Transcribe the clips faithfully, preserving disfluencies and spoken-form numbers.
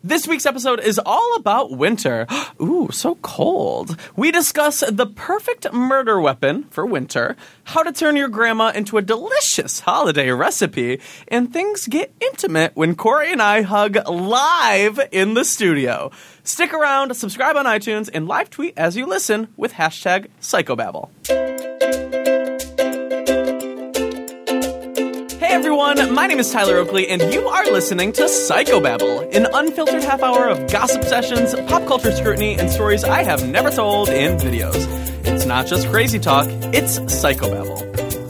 This week's episode is all about winter. Ooh, so cold. We discuss the perfect murder weapon for winter, how to turn your grandma into a delicious holiday recipe, and things get intimate when Corey and I hug live in the studio. Stick around, subscribe on iTunes, and live tweet as you listen with hashtag Psychobabble. Hey everyone, my name is Tyler Oakley, and you are listening to Psychobabble, an unfiltered half hour of gossip sessions, pop culture scrutiny, and stories I have never told in videos. It's not just crazy talk, it's Psychobabble.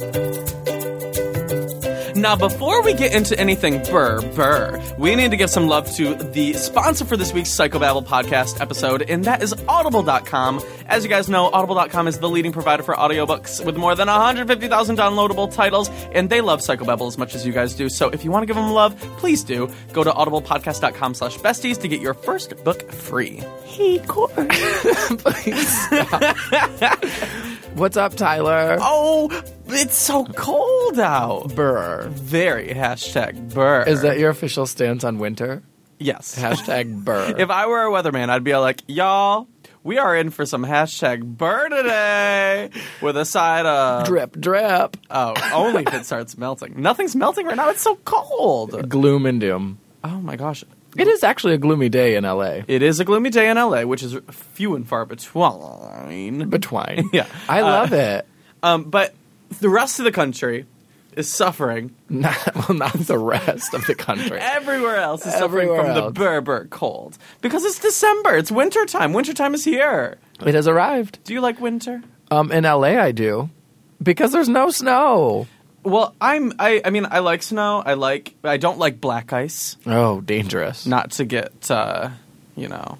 Now, before we get into anything burr, burr, we need to give some love to the sponsor for this week's Psychobabble podcast episode, and that is Audible dot com. As you guys know, Audible dot com is the leading provider for audiobooks with more than one hundred fifty thousand downloadable titles, and they love Psychobabble as much as you guys do. So if you want to give them love, please do. Go to audiblepodcast dot com slash besties to get your first book free. Hey, Corey. Please stop. What's up, Tyler? Oh, it's so cold out. Burr. Very hashtag burr. Is that your official stance on winter? Yes. Hashtag burr. If I were a weatherman, I'd be like, y'all, we are in for some hashtag burr today with a side of... Drip, drip. Oh, only if it starts melting. Nothing's melting right now. It's so cold. Gloom and doom. Oh, my gosh. It is actually a gloomy day in L A. It is a gloomy day in L A, which is few and far between. Between. Yeah. I love uh, it. Um, but the rest of the country is suffering. Not, well, not the rest of the country. Everywhere else is suffering Everywhere from else. the Berber cold. Because it's December. It's wintertime. Wintertime is here. It has arrived. Do you like winter? Um, in L A, I do. Because there's no snow. Well, I'm. I, I mean, I like snow. I like. I don't like black ice. Oh, dangerous. Not to get, uh, you know,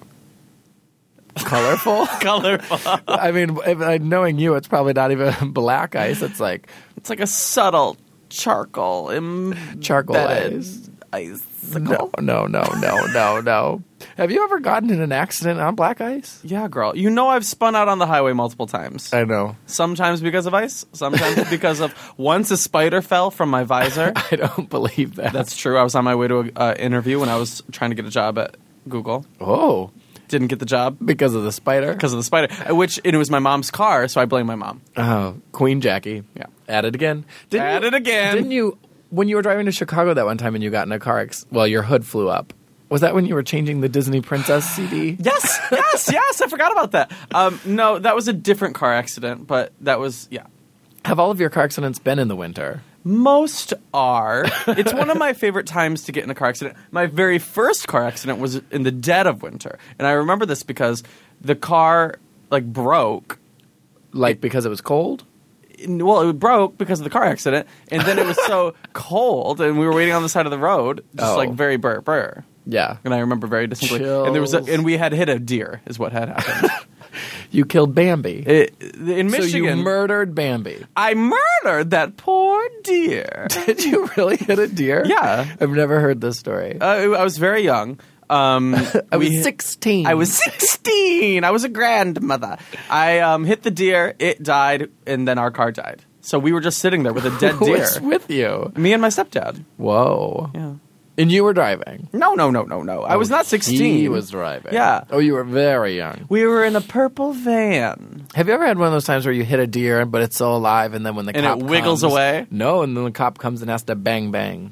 Colorful? colorful. I mean, if, uh, knowing you, it's probably not even black ice. It's like It's like a subtle charcoal embedded charcoal ice. icicle. No, no, no, no, no, no. Have you ever gotten in an accident on black ice? Yeah, girl. You know I've spun out on the highway multiple times. I know. Sometimes because of ice. Sometimes because of once a spider fell from my visor. I don't believe that. That's true. I was on my way to an uh, interview when I was trying to get a job at Google. Oh, Didn't get the job because of the spider? because of the spider, which it was my mom's car, so I blame my mom. Oh, Queen Jackie. Yeah. At it again. Didn't At you, it again. Didn't you, when you were driving to Chicago that one time and you got in a car, ex- well, your hood flew up. Was that when you were changing the Disney Princess C D? Yes, yes, yes. I forgot about that. Um, no, that was a different car accident, but that was, yeah. Have all of your car accidents been in the winter? Most are. It's one of my favorite times to get in a car accident. My very first car accident was in the dead of winter. And I remember this because the car, like, broke. Like because it was cold? Well, it broke because of the car accident. And then it was so cold, and we were waiting on the side of the road, just, Oh. like, very burr, burr. Yeah. And I remember very distinctly. And there was a, Chills. and we had hit a deer, is what had happened. You killed Bambi. It, in Michigan, So you murdered Bambi. I murdered that poor deer. Did you really hit a deer? Yeah. I've never heard this story. Uh, I was very young. Um, I was we- sixteen. I was sixteen. I was a grandmother. I um, hit the deer. It died, and then our car died. So we were just sitting there with a dead Who deer. was with you? Me and my stepdad. Whoa. Yeah. And you were driving? No, no, no, no, no. I was not sixteen. He was driving. Yeah. Oh, you were very young. We were in a purple van. Have you ever had one of those times where you hit a deer, but it's still alive, and then when the And cop it wiggles comes- away? No, and then the cop comes and has to bang bang.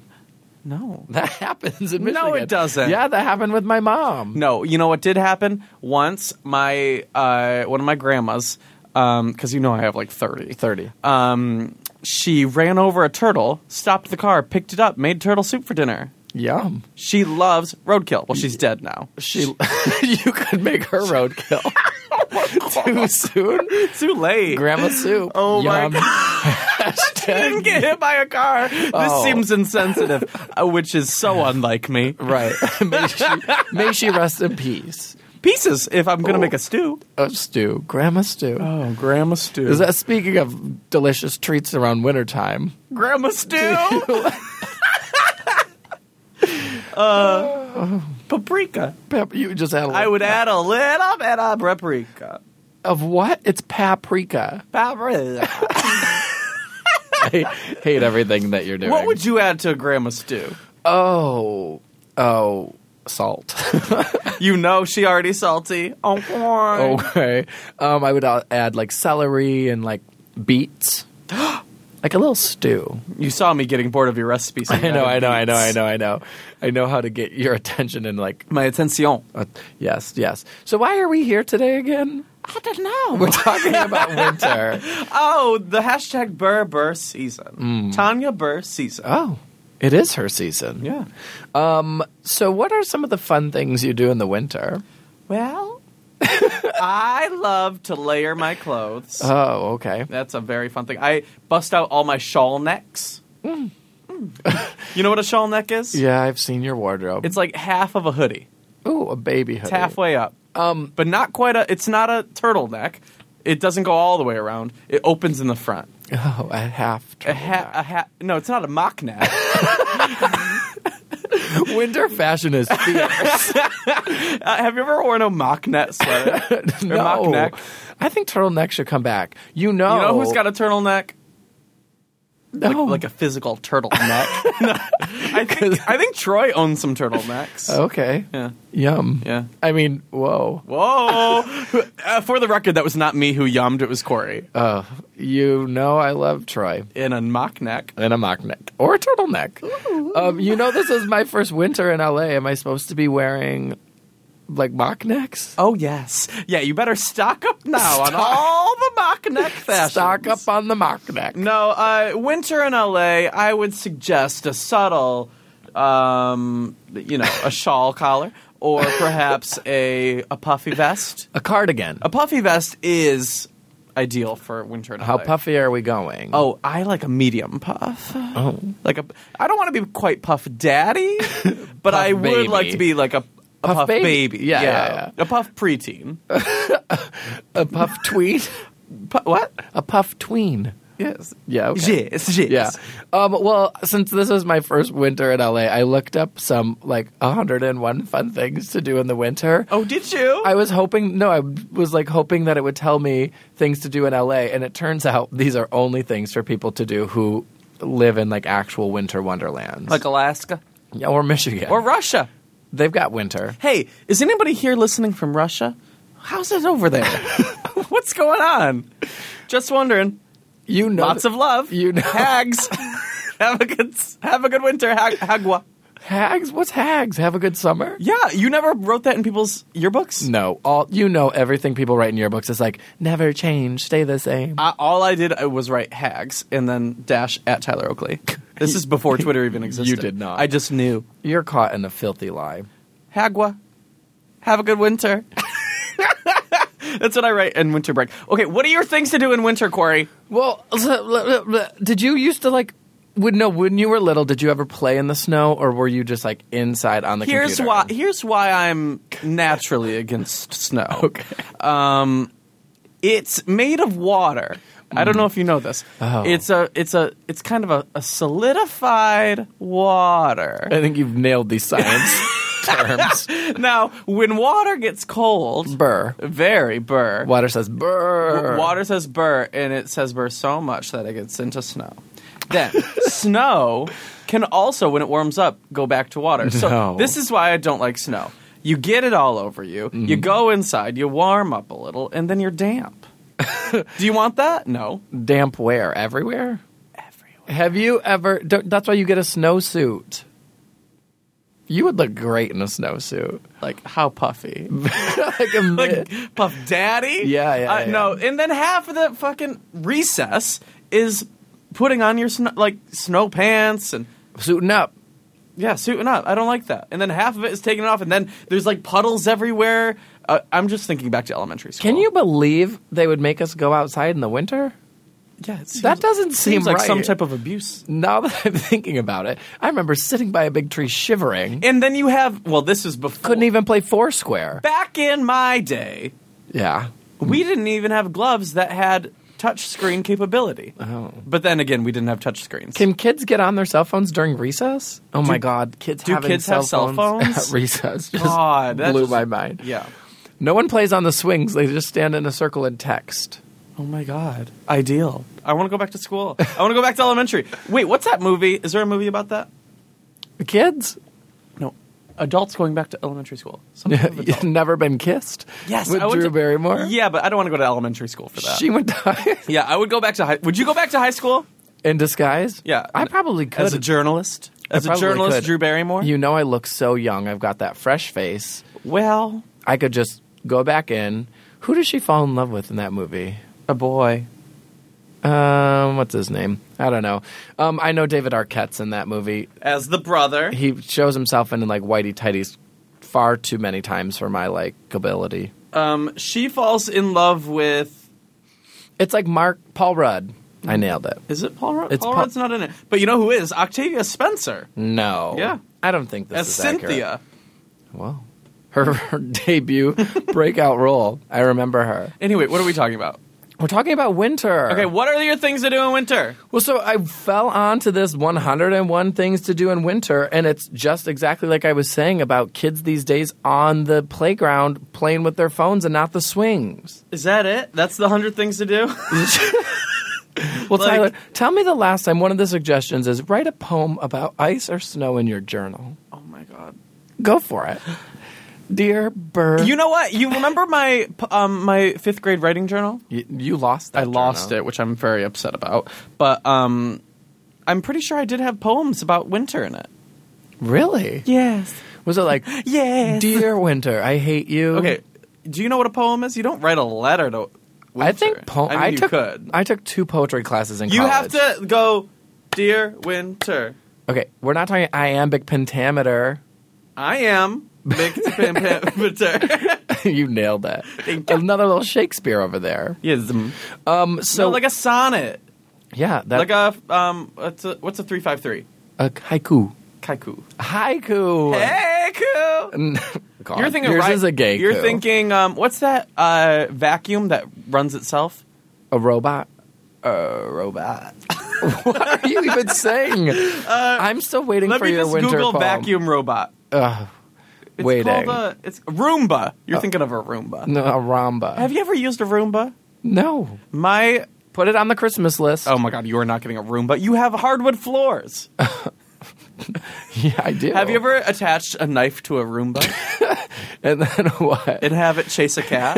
No. That happens in Michigan. No, it doesn't. Yeah, that happened with my mom. No, you know what did happen? Once, my uh, one of my grandmas, because you know I have like thirty. thirty. Um, she ran over a turtle, stopped the car, picked it up, made turtle soup for dinner. Yum. She loves roadkill. Well, she's dead now. She, you could make her roadkill. Too soon? Too late. Grandma soup. Oh, my Yum. God. She didn't get hit by a car. This Oh. seems insensitive, uh, which is so unlike me. Right. may, she, may she rest in peace. Pieces, if I'm going to Oh. make a stew. Oh, stew. Grandma stew. Oh, grandma stew. Is that speaking of delicious treats around wintertime? grandma stew? uh, paprika. Pep, you just had a I would add a little bit of paprika. Of what? It's paprika. Paprika. I hate everything that you're doing. What would you add to a grandma stew? Oh. Oh. salt. You know she already salty. Oh, Okay. Um, I would uh, add like celery and like beets. Like a little stew. You saw me getting bored of your recipe. So I know, I know, I know, I know, I know. I know how to get your attention and like My attention. uh, yes, yes. So why are we here today again? I don't know. We're talking about winter. Oh, the hashtag Burr Burr season. Tanya Burr season. Oh, it is her season. Yeah. Um. So what are some of the fun things you do in the winter? Well, I love to layer my clothes. Oh, okay. That's a very fun thing. I bust out all my shawl necks. Mm. You know what a shawl neck is? Yeah, I've seen your wardrobe. It's like half of a hoodie. Ooh, a baby hoodie. It's halfway up. Um, But not quite a, it's not a turtleneck. It doesn't go all the way around. It opens in the front. oh, a half. A hat, a hat, no, it's not a mock neck. Winter fashion is fierce. uh, have you ever worn a mock net sweater? Or no, mock neck? I think turtleneck should come back. You know, You know who's got a turtleneck? no. Like, like a physical turtleneck. No, I think I think Troy owns some turtlenecks. Okay. Yeah. Yum. Yeah. I mean, whoa. Whoa! uh, for the record, that was not me who yummed. It was Corey Uh, you know I love Troy. in a mock neck. And a mock neck. Or a turtleneck. Um, you know this is my first winter in L A. Am I supposed to be wearing, like, mock necks? Oh yes, yeah. You better stock up now on Stock- all the mock neck fashions. Stock up on the mock neck. No, uh, winter in L A, I would suggest a subtle, um, you know, a shawl collar or perhaps a a puffy vest. A cardigan. A puffy vest is ideal for winter in How L A. puffy are we going? Oh, I like a medium puff. Oh. Like a, I don't want to be quite puff daddy, but Puff I would baby. like to be like a, a puff, Puff baby. baby. Yeah, yeah, yeah. A puff preteen. A puff tween? Pu- what? A puff tween. Yes. Yeah, okay. Yes, yes. Yeah. Um, well, since this is my first winter in L A, I looked up some, like, one hundred one fun things to do in the winter. Oh, did you? I was hoping, no, I was, like, hoping that it would tell me things to do in L A, and it turns out these are only things for people to do who live in, like, actual winter wonderlands. Like Alaska? Yeah, or Michigan. Or Russia. They've got winter. Hey, is anybody here listening from Russia? How's it over there? What's going on? Just wondering. You know. Lots of love. You know. Hags. have a good have a good winter. Hag, hagwa. Hags? What's hags? Have a good summer? Yeah, you never wrote that in people's yearbooks? No. All you know, everything people write in yearbooks is like, never change, stay the same. I, all I did was write hags and then dash at Tyler Oakley. This is before Twitter even existed. You did not. I just knew. You're caught in a filthy lie. Hagwa. Have a good winter. That's what I write in winter break. Okay, what are your things to do in winter, Corey? Well, did you used to like? Would no? When you were little, did you ever play in the snow, or were you just like inside on the Here's computer? why. Here's why I'm naturally against snow. Okay. Um, it's made of water. I don't know if you know this. Oh. It's a. It's a. It's kind of a, a solidified water. I think you've nailed these science terms. Now, when water gets cold, Burr. very burr. Water says burr. Water says burr, and it says burr so much that it gets into snow. Then, snow can also, when it warms up, go back to water. So No. this is why I don't like snow. You get it all over you. Mm-hmm. You go inside, you warm up a little, and then you're damp. Do you want that? No. Damp where? Everywhere? Everywhere. Have you ever? don't- That's why you get a snowsuit. You would look great in a snowsuit. Like, how puffy? like a like, Puff Daddy? Yeah, yeah, Uh, yeah. No, and then half of the fucking recess is putting on your, snow, like, snow pants and... suiting up. Yeah, suiting up. I don't like that. And then half of it is taking it off, and then there's like puddles everywhere. Uh, I'm just thinking back to elementary school. Can you believe they would make us go outside in the winter? Yeah, it seems, That doesn't seem seems like right. some type of abuse. Now that I'm thinking about it, I remember sitting by a big tree shivering. And then you have, well, this is before. Couldn't even play Foursquare. Back in my day, Yeah. we didn't even have gloves that had touch screen capability. Oh. But then again, we didn't have touch screens. Can kids get on their cell phones during recess? Oh my God, kids do having kids cell have cell phones phones? at recess just God, that blew just- my mind. Yeah. No one plays on the swings; they just stand in a circle and text. Oh my God. Ideal. I want to go back to school. I want to go back to elementary. Wait, what's that movie? Is there a movie about that? The kids? No. adults going back to elementary school. Some kind of You've adult. never been kissed? Yes, With I went Drew to- Barrymore? Yeah, but I don't want to go to elementary school for that. She would die yeah, I would go back to high. Would you go back to high school? in disguise? Yeah, I probably could. as a journalist. As a probably journalist, could. Drew Barrymore. You know I look so young. I've got that fresh face. well, I could just go back in. Who does she fall in love with in that movie? a boy. Um, what's his name? I don't know. Um, I know David Arquette's in that movie. As the brother. He shows himself in like whitey tighties far too many times for my like ability. Um, she falls in love with. It's like Mark Paul Rudd. I nailed it. Is it Paul Rudd? It's Paul Paul- Rudd's not in it. But you know who is? Octavia Spencer. No. Yeah. I don't think this As is Cynthia. accurate. Well, her, her debut breakout role. I remember her. Anyway, what are we talking about? We're talking about winter. Okay, what are your things to do in winter? Well, so I fell onto this one hundred and one things to do in winter, and it's just exactly like I was saying about kids these days on the playground playing with their phones and not the swings. Is that it? That's the hundred things to do? Well, Like- Tyler, tell me the last time. One of the suggestions is write a poem about ice or snow in your journal. Oh my god. Go for it. Dear Bird. You know what? You remember my um, my fifth grade writing journal? You, you lost that I lost journal. it, which I'm very upset about. But um, I'm pretty sure I did have poems about winter in it. Really? Yes. Was it like, Yes. Dear Winter, I hate you? Okay. Do you know what a poem is? You don't write a letter to winter. I think po- I, mean, I you took could. I took two poetry classes in You college. have to go, Dear Winter. Okay, we're not talking iambic pentameter. I am big pam pam winter. You nailed that. Thank you. Another little Shakespeare over there. Yes. um, Um, so So like a sonnet. yeah, that Like a um what's a what's a three five three? a haiku. Kaiku. Haiku. Hey, cool. God, You're thinking yours right, is a gay. You're coup. thinking um what's that uh vacuum that runs itself? a robot. A robot. What are you even saying? I'm still waiting Let for me your just winter Google poem. vacuum robot. Ugh, It's waiting. called a it's Roomba. You're thinking of a Roomba. no, a Ramba. Have you ever used a Roomba? no. My Put it on the Christmas list. Oh my god, you are not getting a Roomba. You have hardwood floors. Yeah, I do. Have you ever attached a knife to a Roomba And then what? and have it chase a cat?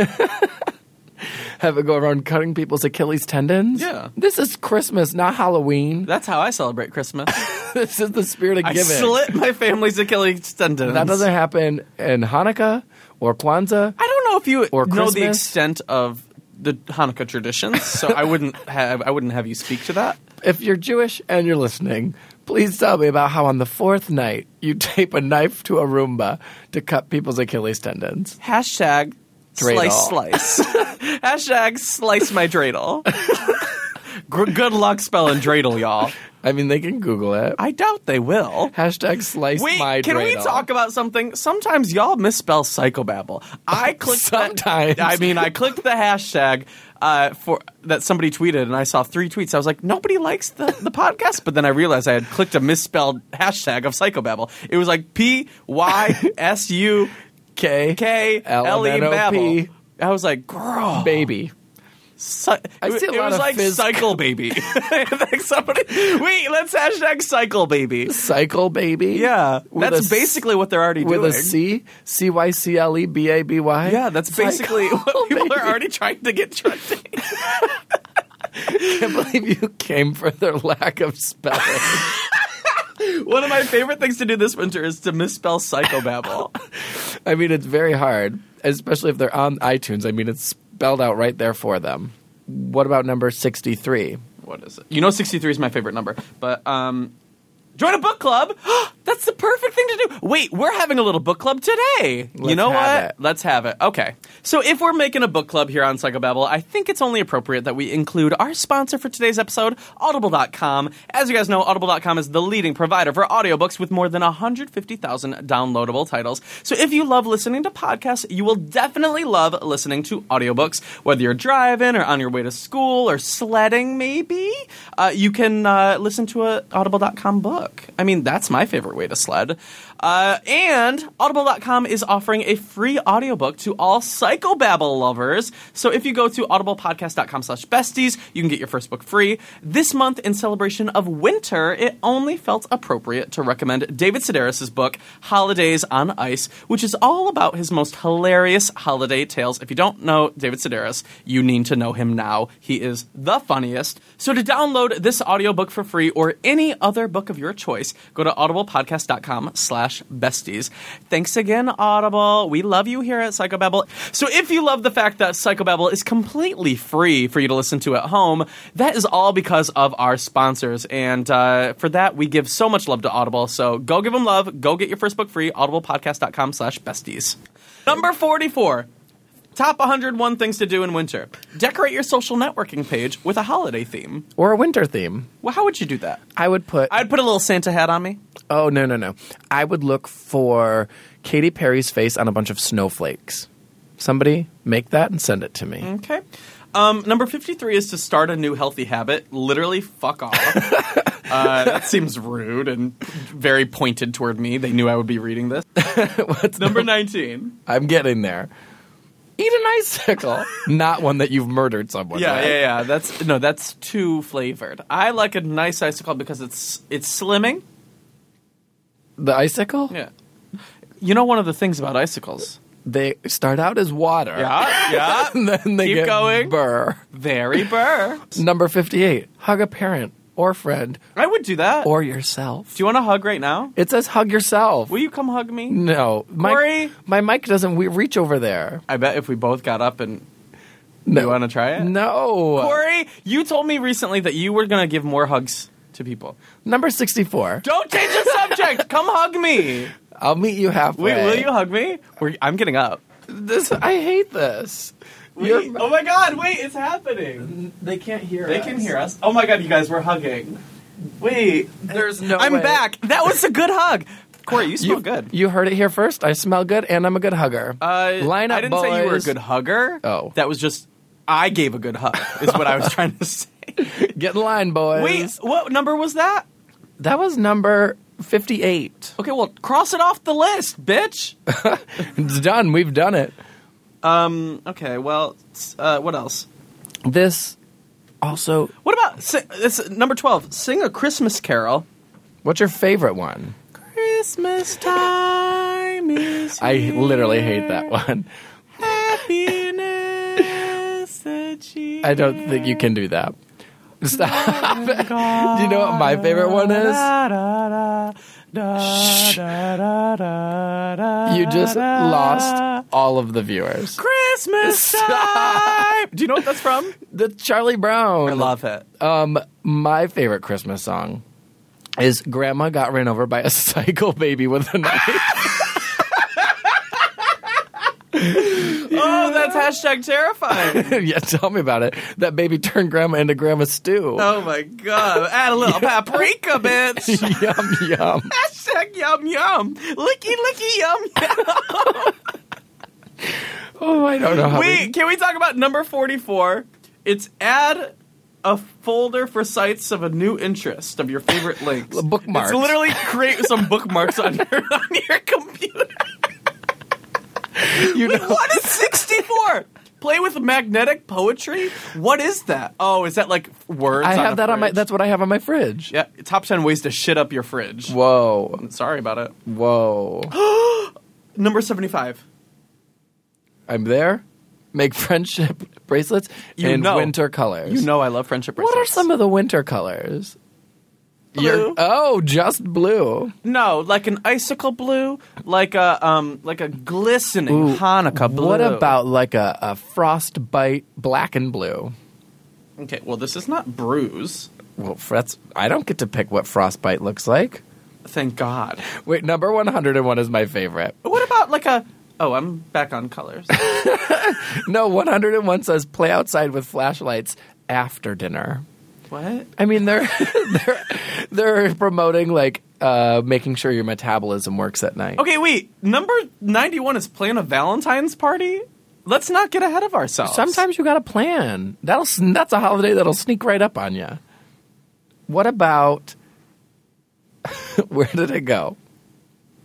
Have it go around cutting people's Achilles tendons? Yeah. This is Christmas, not Halloween. That's how I celebrate Christmas. This is the spirit of I giving. slit my family's Achilles tendons. That doesn't happen in Hanukkah or Kwanzaa. I don't know if you Or know the Christmas. extent of the Hanukkah traditions, so I wouldn't have I wouldn't have you speak to that. If you're Jewish and you're listening, please tell me about how on the fourth night you tape a knife to a Roomba to cut people's Achilles tendons. Hashtag Dreidel. slice slice. Hashtag slice my dreidel. G- good luck spelling dreidel, y'all. I mean, they can Google it. I doubt they will. Hashtag slice Wait, my can we dreidel. talk about something? Sometimes y'all misspell psychobabble. I clicked that- Sometimes. I mean, I clicked the hashtag uh, for that somebody tweeted, and I saw three tweets. I was like, nobody likes the, the podcast, but then I realized I had clicked a misspelled hashtag of psychobabble. It was like P Y S U K K L E babble. L M N O P. I was like, girl, baby. Psy- I it, see a it lot was of like phys- cycle baby. Like somebody, wait, let's hashtag cycle baby. Cycle baby. Yeah, With that's a s- basically what they're already With doing. a C, C Y C L E B A B Y. Yeah, that's basically Cycle what people baby. are already trying to get trending. I can't believe you came for their lack of spelling. One of my favorite things to do this winter is to misspell psychobabble. I mean, it's very hard, especially if they're on iTunes. I mean, it's spelled out right there for them. What about number sixty-three? What is it? You know, sixty-three is my favorite number, but um, join a book club. That's the perfect thing to do. Wait, we're having a little book club today. you Let's know have what? it. Let's have it. Okay. So if we're making a book club here on Psychobabble, I think it's only appropriate that we include our sponsor for today's episode, Audible dot com. As you guys know, Audible dot com is the leading provider for audiobooks with more than one hundred fifty thousand downloadable titles. So if you love listening to podcasts, you will definitely love listening to audiobooks. Whether you're driving or on your way to school or sledding, maybe, uh, you can uh, listen to a Audible dot com book. I mean, that's my favorite way to sled. Uh, and Audible dot com is offering a free audiobook to all Psychobabble lovers. So if you go to audiblepodcast dot com slash besties, you can get your first book free. This month, in celebration of winter, it only felt appropriate to recommend David Sedaris' book, Holidays on Ice, which is all about his most hilarious holiday tales. If you don't know David Sedaris, you need to know him now. He is the funniest. So to download this audiobook for free or any other book of your choice, go to audiblepodcast dot com slash besties. Thanks again, Audible. We love you here at Psychobabble. So if you love the fact that Psychobabble is completely free for you to listen to at home, that is all because of our sponsors. And uh, for that, we give so much love to Audible. So go give them love. Go get your first book free, audiblepodcast dot com slash besties. Number forty-four. Top one hundred one things to do in winter. Decorate your social networking page with a holiday theme. Or a winter theme. Well, how would you do that? I would put... I'd put a little Santa hat on me. Oh, no, no, no. I would look for Katy Perry's face on a bunch of snowflakes. Somebody make that and send it to me. Okay. Um, number fifty-three is to start a new healthy habit. Literally, fuck off. uh, that seems rude and very pointed toward me. They knew I would be reading this. What's number nineteen? I'm getting there. Eat an icicle. Not one that you've murdered someone. Yeah, right? yeah, yeah. That's no, that's too flavored. I like a nice icicle because it's it's slimming. The icicle? Yeah. You know one of the things about icicles? They start out as water. Yeah, yeah. And then they Keep get going. burr. Very burr. Number fifty-eight. Hug a parent or friend I would do that. or yourself. Do you want to hug right now? It says hug yourself. Will you come hug me? No. My, Corey? my mic doesn't we- reach over there. I bet if we both got up and... No. You want to try it? No. Corey, you told me recently that you were going to give more hugs to people. Number sixty-four. Don't change the subject. Come hug me. I'll meet you halfway. Wait, will you hug me? We're, I'm getting up. This I hate this. Wait, You're- oh my God, wait, it's happening. They can't hear They us. can hear us. Oh my God, you guys, we're hugging. Wait. There's no I'm way. back. That was a good hug. Corey, you smell You, good. You heard it here first. I smell good, and I'm a good hugger. Uh, Line up, I didn't say you were a boys. good hugger. Oh. That was just, I gave a good hug, is what I was trying to say. Get in line, boys. Wait, what number was that? That was number fifty-eight. Okay, well, cross it off the list, bitch. It's done. We've done it. Um, okay, well, s- uh, what else? This also... What about, si- this, number twelve, sing a Christmas carol. What's your favorite one? Christmas time is I here. literally hate that one. Happiness that you I don't think you can do that. Stop. Do you know what my favorite one is? Shh. You just lost all of the viewers. Christmas Stop. time. Do you know what that's from? The Charlie Brown. I love it. Um, my favorite Christmas song is "Grandma Got Ran Over by a Psycho Baby with a Knife." Oh, that's hashtag terrifying. Yeah, tell me about it. That baby turned Grandma into Grandma Stew. Oh my God. Add a little paprika, bitch. Yum yum. Hashtag yum yum. Licky licky yum yum. Oh, I don't know how. Wait, we... can we talk about number forty-four? It's add a folder for sites of a new interest of your favorite links. Bookmarks. It's literally create some bookmarks on your on your computer. You Wait, know, what is sixty-four? Play with magnetic poetry? What is that? Oh, is that like words? I on have a that on my. fridge? That's what I have on my fridge. Yeah, top ten ways to shit up your fridge. Whoa. Sorry about it. Whoa. Number seventy-five. I'm there. Make friendship bracelets You in know. winter colors. You know I love friendship bracelets. What are some of the winter colors? Blue. You're- oh, just blue. No, like an icicle blue, like a um, like a glistening Ooh, Hanukkah blue. What about like a, a frostbite black and blue? Okay, well, this is not bruise. Well, that's I don't get to pick what frostbite looks like. Thank God. Wait, number one hundred one is my favorite. What about like a? Oh, I'm back on colors. No, one hundred one says play outside with flashlights after dinner. What? I mean, they're they're they're promoting like uh, making sure your metabolism works at night. Okay, wait. Number ninety-one is plan a Valentine's party. Let's not get ahead of ourselves. Sometimes you got to plan. That'll that's a holiday that'll sneak right up on you. What about where did it go?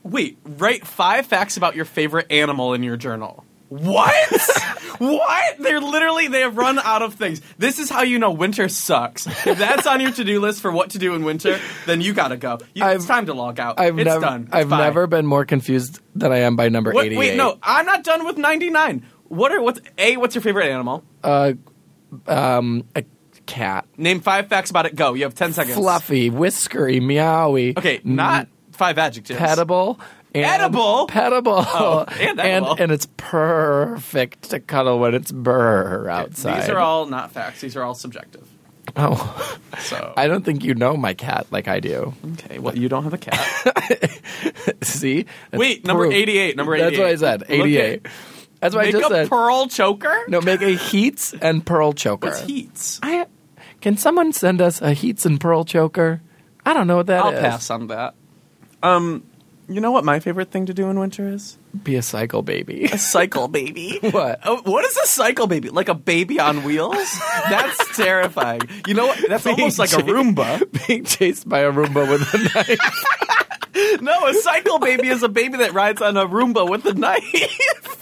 Wait, write five facts about your favorite animal in your journal. What? What? They're literally, they have run out of things. This is how you know winter sucks. If that's on your to-do list for what to do in winter, then you gotta go. You, it's time to log out. I've it's never, done. It's I've bye. never been more confused than I am by number What, eighty-eight. wait, no, I'm not done with ninety-nine. What are, what's, A, what's your favorite animal? Uh, um, a cat. Name five facts about it. Go. You have ten seconds. Fluffy, whiskery, meowy. Okay, not five adjectives. Petable. And Edible? Petable. Oh, and edible. And, and it's perfect to cuddle when it's burr outside. These are all not facts. These are all subjective. Oh. So I don't think you know my cat like I do. Okay, well, you don't have a cat. See? That's Wait, number proof. eighty-eight. Number eighty-eight. That's what I said. eighty-eight. That's what Make I just a said. pearl choker? No, make a Heats and Pearl choker. What's Heats? I, can someone send us a Heats and Pearl choker? I don't know what that I'll is. pass on that. Um, you know what my favorite thing to do in winter is? Be a cycle baby. A cycle baby. What? Oh, what is a cycle baby? Like a baby on wheels? That's terrifying. You know what? That's Being almost like a cha- Roomba. Being chased by a Roomba with a knife. No, a cycle baby is a baby that rides on a Roomba with a knife.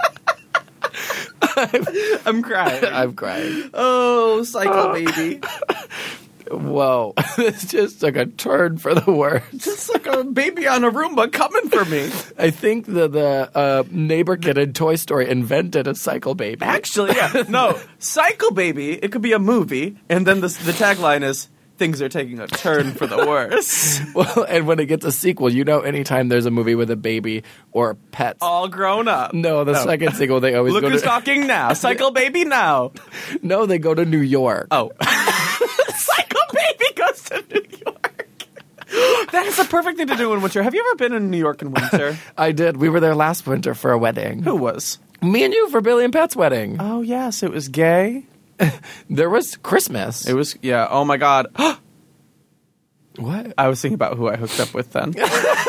I'm crying. I'm crying. Oh, cycle baby. Whoa. This just took a turn for the worse. Just like a baby on a Roomba coming for me. I think the, the uh, neighbor kid in Toy Story invented a cycle baby. Actually, yeah. No, cycle baby, it could be a movie, and then the, the tagline is, things are taking a turn for the worse. Well, and when it gets a sequel, you know anytime there's a movie with a baby or pets. All grown up. No, the No. second sequel, they always Look go who's to... talking now. Cycle baby now. No, they go to New York. Oh. Cycle baby goes to New York. That is the perfect thing to do in winter. Have you ever been in New York in winter? I did. We were there last winter for a wedding. Who was? Me and you for Billy and Pat's wedding. Oh, yes. It was gay. There was Christmas. It was, yeah. Oh, my God. What? I was thinking about who I hooked up with then.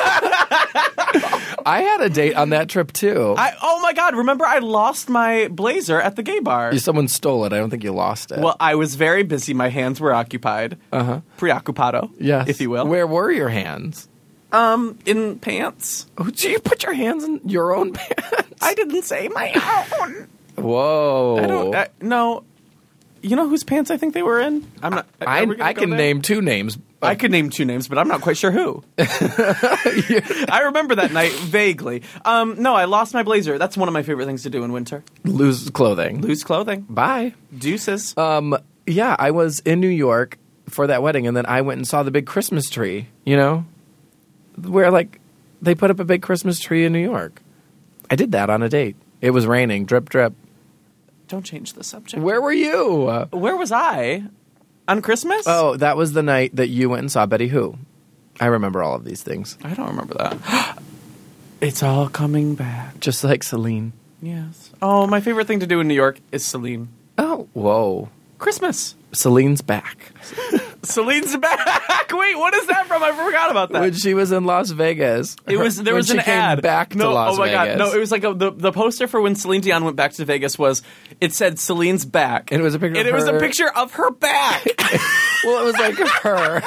I had a date on that trip, too. I, oh, my God. Remember, I lost my blazer at the gay bar. Someone stole it. I don't think you lost it. Well, I was very busy. My hands were occupied. Uh-huh. Preoccupado, Yes. if you will. Where were your hands? Um, in pants. Oh, did you put your hands in your own pants? I didn't say my own. Whoa. I don't. I, no. You know whose pants I think they were in? I'm not. I, are we gonna I go can there? name two names. I could name two names, but I'm not quite sure who. I remember that night vaguely. Um, no, I lost my blazer. That's one of my favorite things to do in winter. Lose clothing. Lose clothing. Bye. Deuces. Um, yeah, I was in New York for that wedding, and then I went and saw the big Christmas tree, you know? Where, like, they put up a big Christmas tree in New York. I did that on a date. It was raining, drip, drip. Don't change the subject. Where were you? Where was I? On Christmas? Oh, that was the night that you went and saw Betty Who. I remember all of these things. I don't remember that. It's all coming back. Just like Celine. Yes. Oh, my favorite thing to do in New York is Celine. Oh, whoa. Christmas. Celine's back. Celine's back. Wait, what is that from? I forgot about that. When she was in Las Vegas. It was there when was she an came ad back to no, Las oh my Vegas. God. No, it was like a, the the poster for when Celine Dion went back to Vegas was it said Celine's back. And it was a picture And of it was a her- picture of her back. Well, it was like her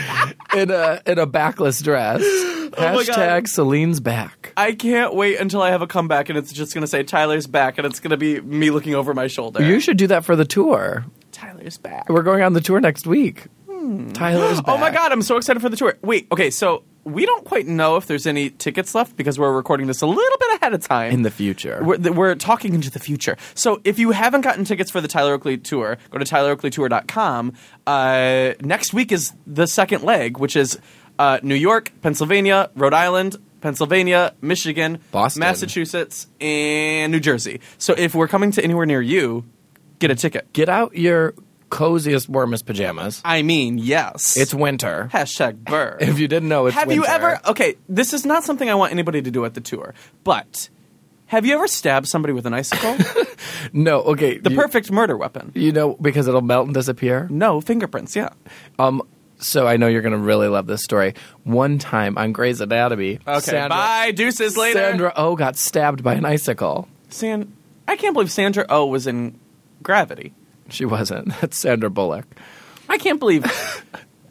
in a in a backless dress. Oh my God. Hashtag Celine's back. I can't wait until I have a comeback and it's just going to say Tyler's back and it's going to be me looking over my shoulder. You should do that for the tour. Tyler's back. We're going on the tour next week. Tyler's back. Oh my God, I'm so excited for the tour. Wait, okay, so we don't quite know if there's any tickets left because we're recording this a little bit ahead of time. In the future. We're, th- we're talking into the future. So if you haven't gotten tickets for the Tyler Oakley tour, go to tyler oakley tour dot com. Uh, next week is the second leg, which is uh, New York, Pennsylvania, Rhode Island, Pennsylvania, Michigan, Boston. Massachusetts, and New Jersey. So if we're coming to anywhere near you, get a ticket. Get out your coziest, warmest pajamas. I mean, yes. It's winter. Hashtag burr. If you didn't know, it's Have winter. you ever... Okay, this is not something I want anybody to do at the tour, but have you ever stabbed somebody with an icicle? No, okay. The you, perfect murder weapon. You know, because it'll melt and disappear? No, fingerprints, yeah. Um, so I know you're going to really love this story. One time on Grey's Anatomy, Okay, Sandra, bye, deuces later. Sandra Oh got stabbed by an icicle. San- I can't believe Sandra Oh was in Gravity. She wasn't. That's Sandra Bullock. I can't believe... I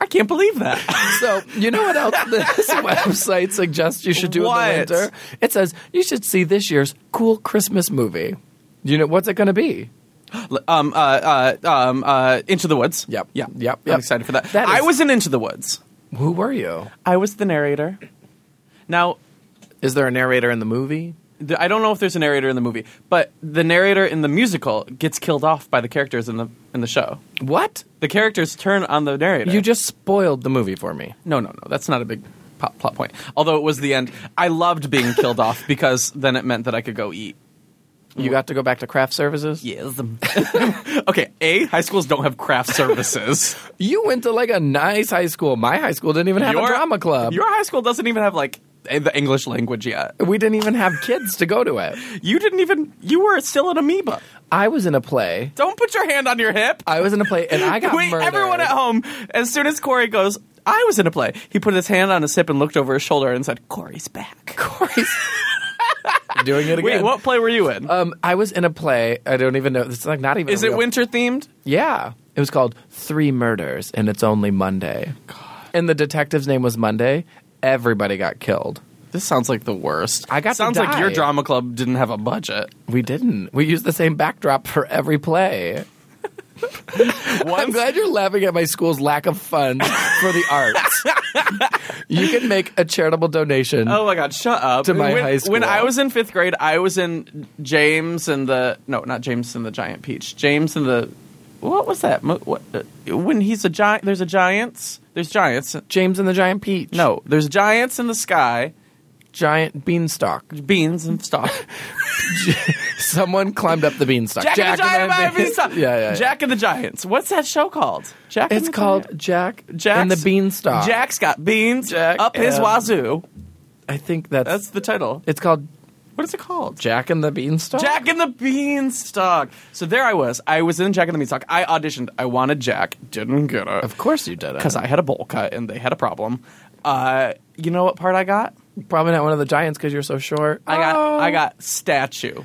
can't believe that. So, you know what else this website suggests you should do What? in the winter? It says you should see this year's cool Christmas movie. Do you know what's it going to be? um, uh, uh, um, uh, Into the Woods. Yep. Yeah. Yep. I'm Yep. excited for that. That I is- was in Into the Woods. Who were you? I was the narrator. Now, Is there a narrator in the movie? th- I don't know if there's a narrator in the movie, but the narrator in the musical gets killed off by the characters in the in the show. What? The characters turn on the narrator. You just spoiled the movie for me. No, no, no. That's not a big po- plot point. Although it was the end. I loved being killed off because then it meant that I could go eat. You got to go back to craft services? Yes. Okay, A, high schools don't have craft services. You went to like a nice high school. My high school didn't even have Your- a drama club. Your high school doesn't even have, like, eh, the English language yet. We didn't even have kids to go to it. You didn't even, you were still an amoeba. I was in a play. Don't put your hand on your hip. I was in a play, and I got Wait, murdered. everyone at home, as soon as Corey goes, I was in a play, he put his hand on his hip and looked over his shoulder and said, Corey's back. Corey's doing it again. Wait, what play were you in? Um, I was in a play. I don't even know. It's like not even. Is a it real- winter themed? Yeah, it was called Three Murders, and it's only Monday. God. And the detective's name was Monday. Everybody got killed. This sounds like the worst. I got to Sounds like die. your drama club didn't have a budget. We didn't. We used the same backdrop for every play. I'm glad you're laughing at my school's lack of funds for the arts. You can make a charitable donation. Oh my God! Shut up. To my when, high school. When I was in fifth grade, I was in James and the no, not James and the Giant Peach. James and the what was that? Mo- What uh, when he's a giant? There's a giants. There's giants. James and the Giant Peach. No, there's giants in the sky. Giant beanstalk. Beans and stuff. Someone climbed up the beanstalk. Jack, and the Giant and Beans. yeah, yeah, yeah. Jack and the Giants. What's that show called? Jack. It's and the called Giant- Jack Jack's, and the Beanstalk. Jack's got beans Jack up his and- wazoo. I think that's, That's the title. it's called What is it called? Jack and the Beanstalk. Jack and the Beanstalk. So there I was. I was in Jack and the Beanstalk. I auditioned. I wanted Jack. Didn't get it. Of course you did it. Because I had a bowl cut and they had a problem. Uh, you know what part I got? Probably not one of the giants because you're so short. I got Oh. I got statue.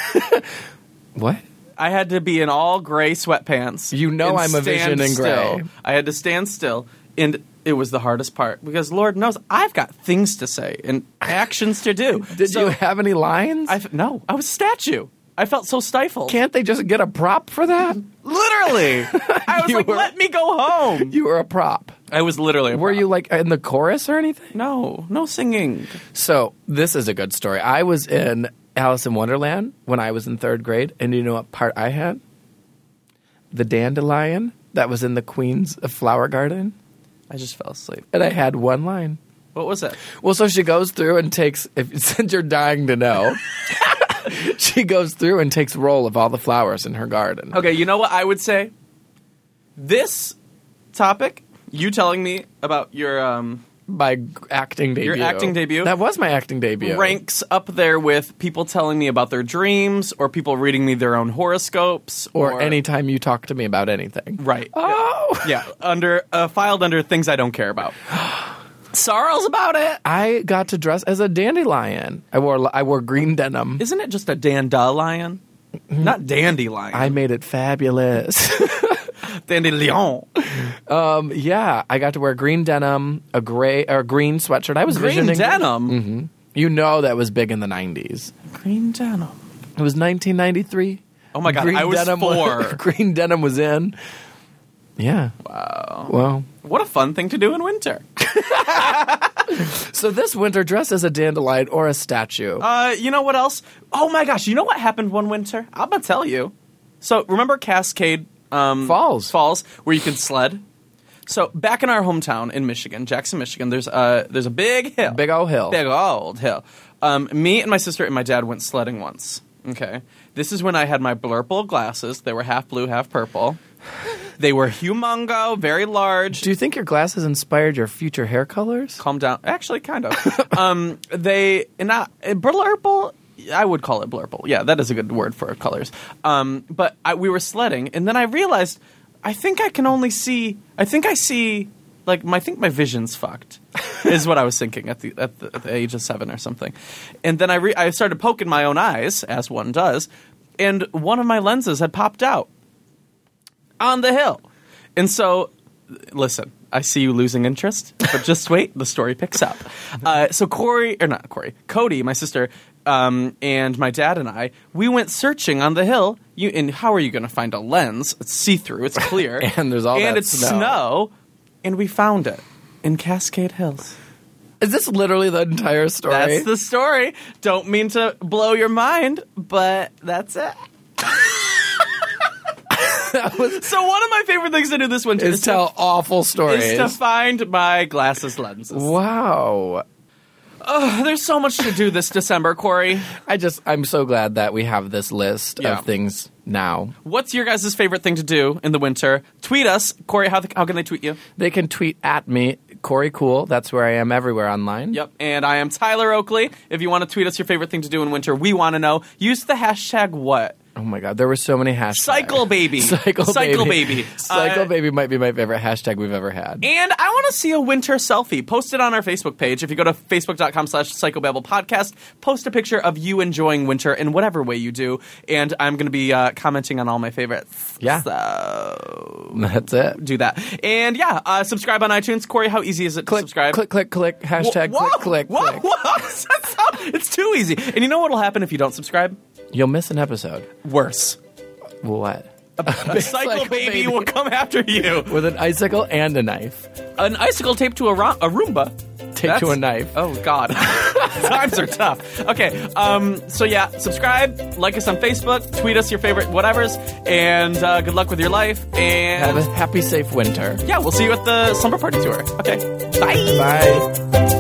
What? I had to be in all gray sweatpants. You know and I'm a vision stand in gray. still. I had to stand still. And it was the hardest part because Lord knows I've got things to say and actions to do. Did So you have any lines? I f- no, I was a statue. I felt so stifled. Can't they just get a prop for that? Literally. I was You like, were- let me go home. You were a prop. I was literally a Were prop. you like in the chorus or anything? No, no singing. So this is a good story. I was in Alice in Wonderland when I was in third grade, and you know what part I had? The dandelion that was in the Queen's flower garden, I just fell asleep. and I had one line. What was it? Well, so she goes through and takes. If since you're dying to know, she goes through and takes roll of all the flowers in her garden. Okay, you know what I would say? This topic, you telling me about your um, My g- acting debut. Your acting debut? That was my acting debut. ranks up there with people telling me about their dreams or people reading me their own horoscopes or anytime you talk to me about anything. Right. Oh. Yeah, under uh, filed under things I don't care about. Sorrels about it. I got to dress as a dandelion. I wore I wore green denim. Isn't it just a dandelion? Not dandelion. I made it fabulous. Dandelion. um, yeah, I got to wear green denim, a gray or green sweatshirt. I was Green visioning denim. hmm You know that was big in the nineties. Green denim. It was nineteen ninety-three. Oh my God, I was denim four. green denim was in. Yeah. Wow. Well, What a fun thing to do in winter. so this winter, dress as a dandelion or a statue. Uh, you know what else? Oh my gosh, you know what happened one winter? I'm gonna tell you. So remember Cascade um, Falls. Falls, where you can sled. So back in our hometown in Michigan, Jackson, Michigan, there's a there's a big hill, Big old hill. big old hill. Um, me and my sister and my dad went sledding once. Okay, this is when I had my blurple glasses. They were half blue, half purple. They were humongo, very large. Do you think your glasses inspired your future hair colors? Calm down. Actually, kind of. um, they not uh, blurple. I would call it blurple. Yeah, that is a good word for colors. Um, but I, we were sledding, and then I realized I think I can only see. I think I see like my. I think my vision's fucked. Is what I was thinking at the, at the at the age of seven or something. And then I re- I started poking my own eyes, as one does, and one of my lenses had popped out on the hill. And so, listen. I see you losing interest, but just wait, the story picks up. Uh, so Corey, or not Corey, Cody, my sister, um, and my dad and I, we went searching on the hill. You, and how are you going to find a lens? It's see-through, it's clear. And there's all and that it's snow. snow. And we found it in Cascade Hills. Is this literally the entire story? That's the story. Don't mean to blow your mind, but that's it. That was, So one of my favorite things to do this winter is is tell to, awful stories. is to find my glasses lenses. Wow. Oh, there's so much to do this December, Corey. I just, I'm so glad that we have this list Yeah. of things now. What's your guys' favorite thing to do in the winter? Tweet us. Corey, how, how can they tweet you? They can tweet at me, Corey Cool. That's where I am everywhere online. Yep. And I am Tyler Oakley. If you want to tweet us your favorite thing to do in winter, we want to know. Use the hashtag what? Oh my God, there were so many hashtags. Cycle baby. Cycle, Cycle baby. baby. Cycle Uh, baby might be my favorite hashtag we've ever had. And I want to see a winter selfie. Post it on our Facebook page. If you go to facebook.com slash psychobabble podcast, post a picture of you enjoying winter in whatever way you do. And I'm going to be uh, commenting on all my favorites. Yeah. So That's it. do that. And yeah, uh, subscribe on iTunes. Corey, how easy is it to Click, subscribe? click, click, click. Hashtag Whoa, click, click, whoa, click. whoa. That's how- it's too easy. And you know what will happen if you don't subscribe? You'll miss an episode. Worse. What? A cycle, cycle baby, baby. will come after you. With an icicle and a knife. An icicle taped to a, ro- a Roomba. Taped to a knife. Oh, God. Times are tough. Okay, um, so yeah, subscribe, like us on Facebook, tweet us your favorite whatevers, and uh, good luck with your life. And Have a happy, safe winter. yeah, we'll see you at the slumber party tour. Okay, bye. Bye.